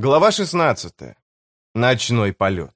Глава 16. Ночной полет.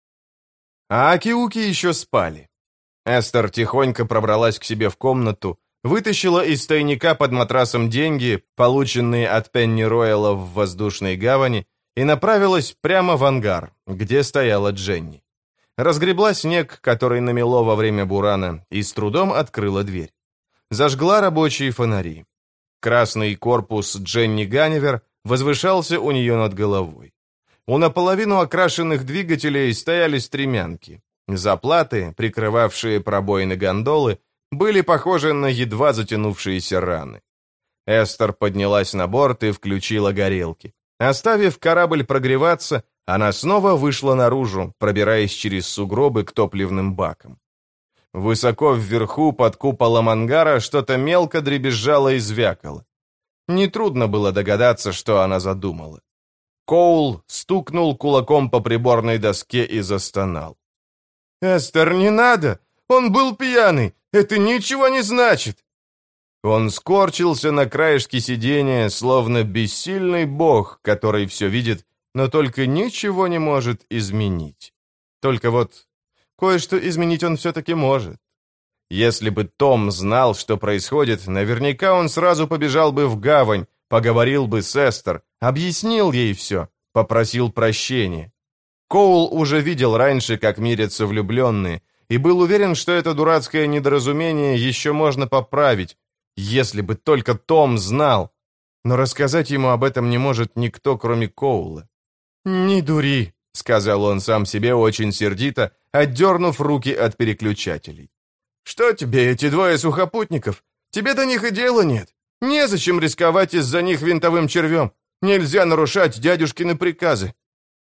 А Акиуки еще спали. Эстер тихонько пробралась к себе в комнату, вытащила из тайника под матрасом деньги, полученные от Пенни Ройла в воздушной гавани, и направилась прямо в ангар, где стояла Дженни. Разгребла снег, который намело во время бурана, и с трудом открыла дверь. Зажгла рабочие фонари. Красный корпус Дженни Ганнивер возвышался у нее над головой. У наполовину окрашенных двигателей стояли стремянки. Заплаты, прикрывавшие пробоины гондолы, были похожи на едва затянувшиеся раны. Эстер поднялась на борт и включила горелки. Оставив корабль прогреваться, она снова вышла наружу, пробираясь через сугробы к топливным бакам. Высоко вверху, под куполом ангара, что-то мелко дребезжало и звякало. Нетрудно было догадаться, что она задумала. Коул стукнул кулаком по приборной доске и застонал. «Эстер, не надо! Он был пьяный! Это ничего не значит!» Он скорчился на краешке сиденья, словно бессильный бог, который все видит, но только ничего не может изменить. Только вот кое-что изменить он все-таки может. Если бы Том знал, что происходит, наверняка он сразу побежал бы в гавань, поговорил бы с Эстер, объяснил ей все, попросил прощения. Коул уже видел раньше, как мирятся влюбленные, и был уверен, что это дурацкое недоразумение еще можно поправить, если бы только Том знал. Но рассказать ему об этом не может никто, кроме Коула. «Не дури», — сказал он сам себе очень сердито, отдернув руки от переключателей. «Что тебе, эти двое сухопутников? Тебе до них и дела нет. Незачем рисковать из-за них винтовым червем. Нельзя нарушать дядюшкины приказы».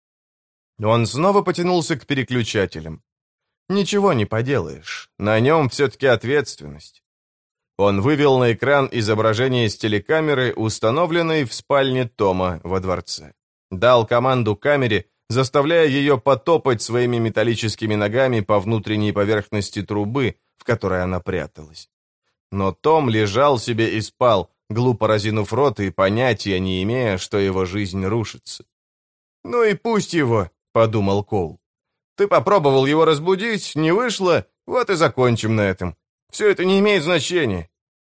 Он снова потянулся к переключателям. Ничего не поделаешь, на нем все-таки ответственность. Он вывел на экран изображение с телекамеры, установленной в спальне Тома во дворце. Дал команду камере, заставляя ее потопать своими металлическими ногами по внутренней поверхности трубы, в которой она пряталась. Но Том лежал себе и спал, глупо разинув рот и понятия не имея, что его жизнь рушится. «Ну и пусть его», — подумал Коул. «Ты попробовал его разбудить, не вышло, вот и закончим на этом. Все это не имеет значения».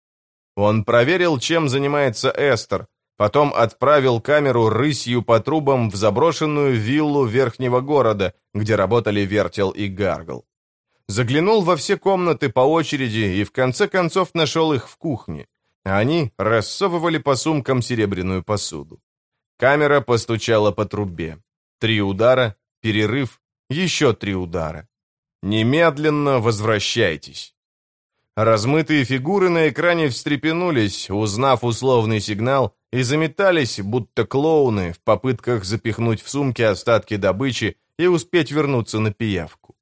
Он проверил, чем занимается Эстер, потом отправил камеру рысью по трубам в заброшенную виллу верхнего города, где работали Вертел и Гаргл. Заглянул во все комнаты по очереди и в конце концов нашел их в кухне. Они рассовывали по сумкам серебряную посуду. Камера постучала по трубе. 3 удара, перерыв, еще 3 удара. «Немедленно возвращайтесь». Размытые фигуры на экране встрепенулись, узнав условный сигнал, и заметались, будто клоуны, в попытках запихнуть в сумки остатки добычи и успеть вернуться на пиявку.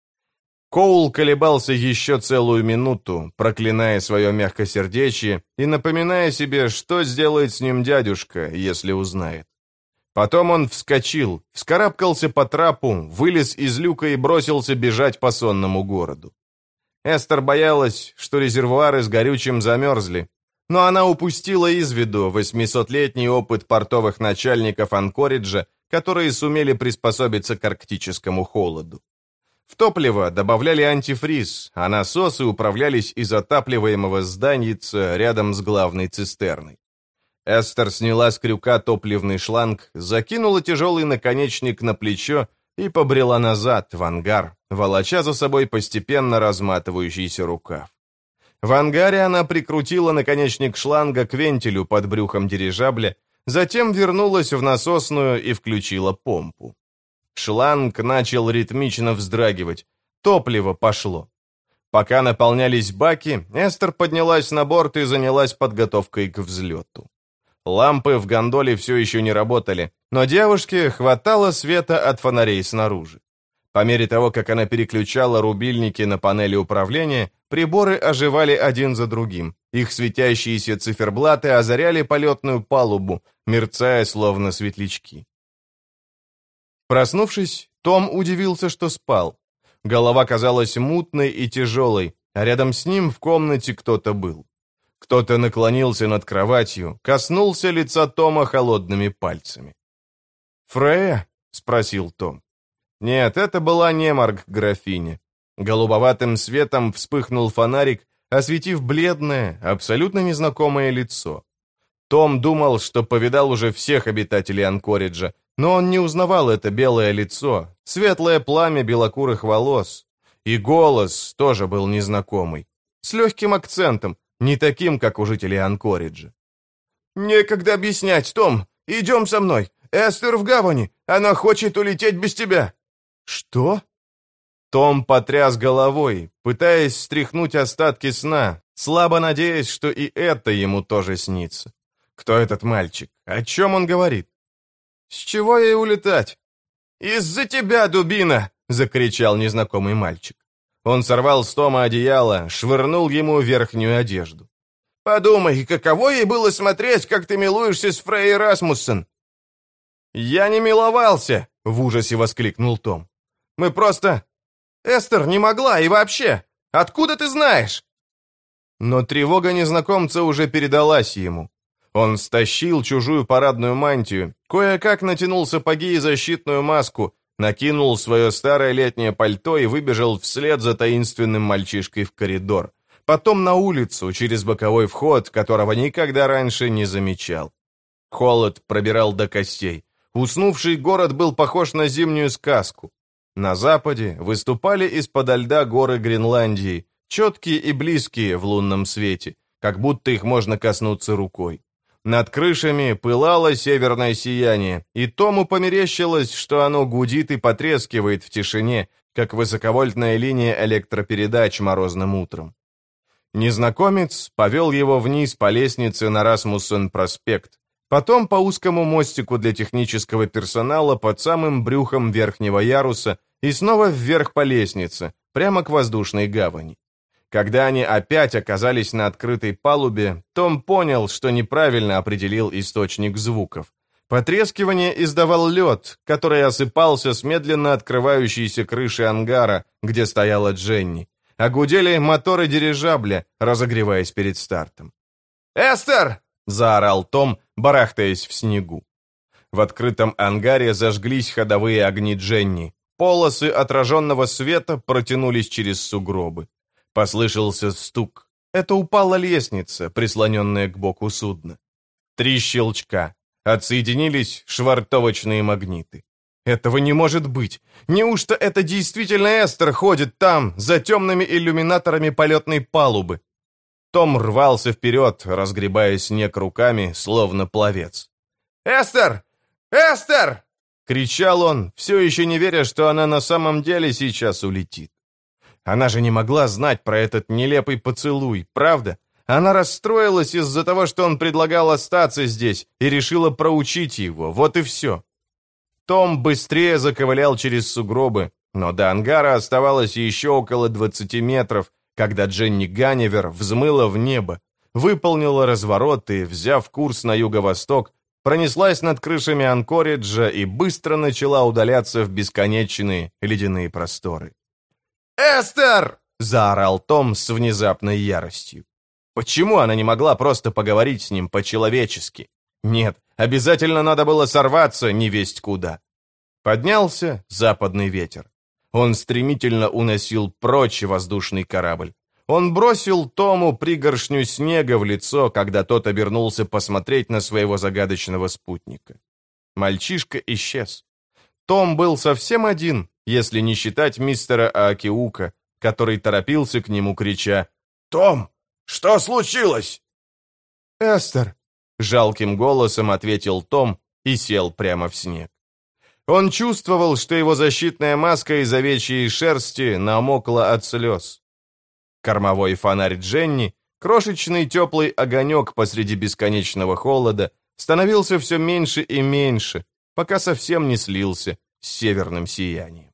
Коул колебался еще целую минуту, проклиная свое мягкосердечие и напоминая себе, что сделает с ним дядюшка, если узнает. Потом он вскочил, вскарабкался по трапу, вылез из люка и бросился бежать по сонному городу. Эстер боялась, что резервуары с горючим замерзли, но она упустила из виду 800-летний опыт портовых начальников Анкориджа, которые сумели приспособиться к арктическому холоду. В топливо добавляли антифриз, а насосы управлялись из отапливаемого зданица рядом с главной цистерной. Эстер сняла с крюка топливный шланг, закинула тяжелый наконечник на плечо и побрела назад, в ангар, волоча за собой постепенно разматывающийся рукав. В ангаре она прикрутила наконечник шланга к вентилю под брюхом дирижабля, затем вернулась в насосную и включила помпу. Шланг начал ритмично вздрагивать. Топливо пошло. Пока наполнялись баки, Эстер поднялась на борт и занялась подготовкой к взлету. Лампы в гондоле все еще не работали, но девушке хватало света от фонарей снаружи. По мере того, как она переключала рубильники на панели управления, приборы оживали один за другим. Их светящиеся циферблаты озаряли полетную палубу, мерцая словно светлячки. Проснувшись, Том удивился, что спал. Голова казалась мутной и тяжелой, а рядом с ним в комнате кто-то был. Кто-то наклонился над кроватью, коснулся лица Тома холодными пальцами. «Фрея?» — спросил Том. Нет, это была не Марк-графиня. Голубоватым светом вспыхнул фонарик, осветив бледное, абсолютно незнакомое лицо. Том думал, что повидал уже всех обитателей Анкориджа, но он не узнавал это белое лицо, светлое пламя белокурых волос. И голос тоже был незнакомый, с легким акцентом, не таким, как у жителей Анкориджа. «Некогда объяснять, Том! Идем со мной! Эстер в гавани! Она хочет улететь без тебя!» «Что?» Том потряс головой, пытаясь стряхнуть остатки сна, слабо надеясь, что и это ему тоже снится. Кто этот мальчик? О чем он говорит? «С чего ей улетать?» «Из-за тебя, дубина!» — закричал незнакомый мальчик. Он сорвал с Тома одеяло, швырнул ему верхнюю одежду. «Подумай, каково ей было смотреть, как ты милуешься с Фрей Расмуссен?» «Я не миловался!» — в ужасе воскликнул Том. «Мы просто... Эстер не могла, и вообще! Откуда ты знаешь?» Но тревога незнакомца уже передалась ему. Он стащил чужую парадную мантию, кое-как натянул сапоги и защитную маску, накинул свое старое летнее пальто и выбежал вслед за таинственным мальчишкой в коридор. Потом на улицу, через боковой вход, которого никогда раньше не замечал. Холод пробирал до костей. Уснувший город был похож на зимнюю сказку. На западе выступали из-подо льда горы Гренландии, четкие и близкие в лунном свете, как будто их можно коснуться рукой. Над крышами пылало северное сияние, и Тому померещилось, что оно гудит и потрескивает в тишине, как высоковольтная линия электропередач морозным утром. Незнакомец повел его вниз по лестнице на Расмуссен-проспект, потом по узкому мостику для технического персонала под самым брюхом верхнего яруса и снова вверх по лестнице, прямо к воздушной гавани. Когда они опять оказались на открытой палубе, Том понял, что неправильно определил источник звуков. Потрескивание издавал лед, который осыпался с медленно открывающейся крыши ангара, где стояла Дженни, а гудели моторы дирижабля, разогреваясь перед стартом. «Эстер!» — заорал Том, барахтаясь в снегу. В открытом ангаре зажглись ходовые огни Дженни. Полосы отраженного света протянулись через сугробы. Послышался стук. Это упала лестница, прислоненная к боку судна. 3 щелчка. Отсоединились швартовочные магниты. Этого не может быть. Неужто это действительно Эстер ходит там, за темными иллюминаторами полетной палубы? Том рвался вперед, разгребая снег руками, словно пловец. «Эстер! Эстер!» — кричал он, все еще не веря, что она на самом деле сейчас улетит. Она же не могла знать про этот нелепый поцелуй, правда? Она расстроилась из-за того, что он предлагал остаться здесь, и решила проучить его, вот и все. Том быстрее заковылял через сугробы, но до ангара оставалось еще около 20 метров, когда Дженни Ганнивер взмыла в небо, выполнила разворот и, взяв курс на юго-восток, пронеслась над крышами Анкориджа и быстро начала удаляться в бесконечные ледяные просторы. «Эстер!» — заорал Том с внезапной яростью. Почему она не могла просто поговорить с ним по-человечески? Нет, обязательно надо было сорваться невесть куда. Поднялся западный ветер. Он стремительно уносил прочь воздушный корабль. Он бросил Тому пригоршню снега в лицо, когда тот обернулся посмотреть на своего загадочного спутника. Мальчишка исчез. Том был совсем один, если не считать мистера Аакиука, который торопился к нему, крича: «Том, что случилось?» «Эстер», — жалким голосом ответил Том и сел прямо в снег. Он чувствовал, что его защитная маска из овечьей шерсти намокла от слез. Кормовой фонарь Дженни, крошечный теплый огонек посреди бесконечного холода, становился все меньше и меньше, пока совсем не слился с северным сиянием.